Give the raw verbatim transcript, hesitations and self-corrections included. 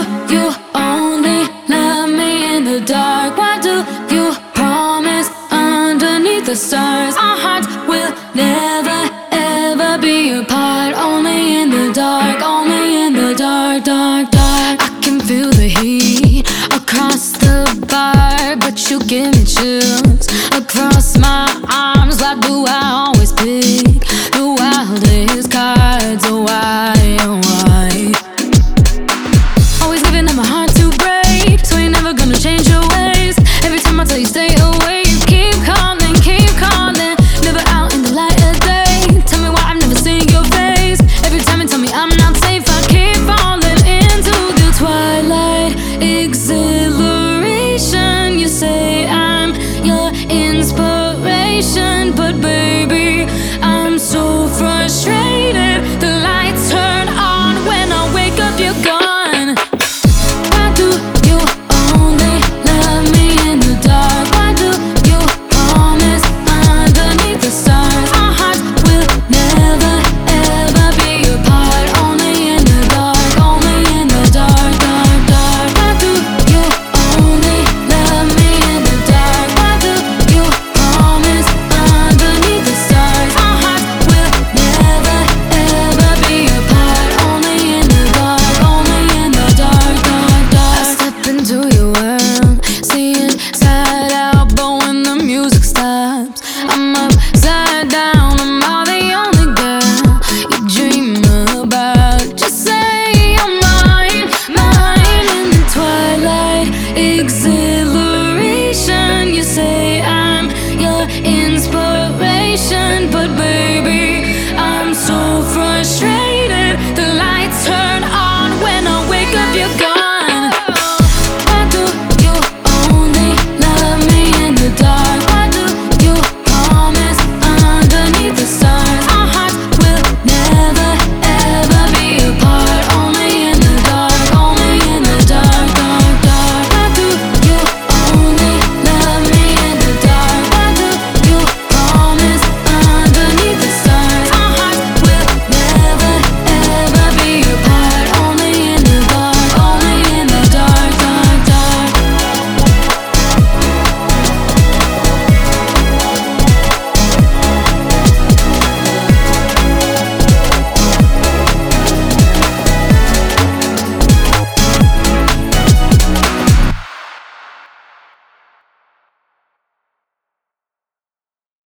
you only love me in the dark? Why do you promise underneath the stars? Our hearts will never ever be apart. Only in the dark, only in the dark, dark, dark.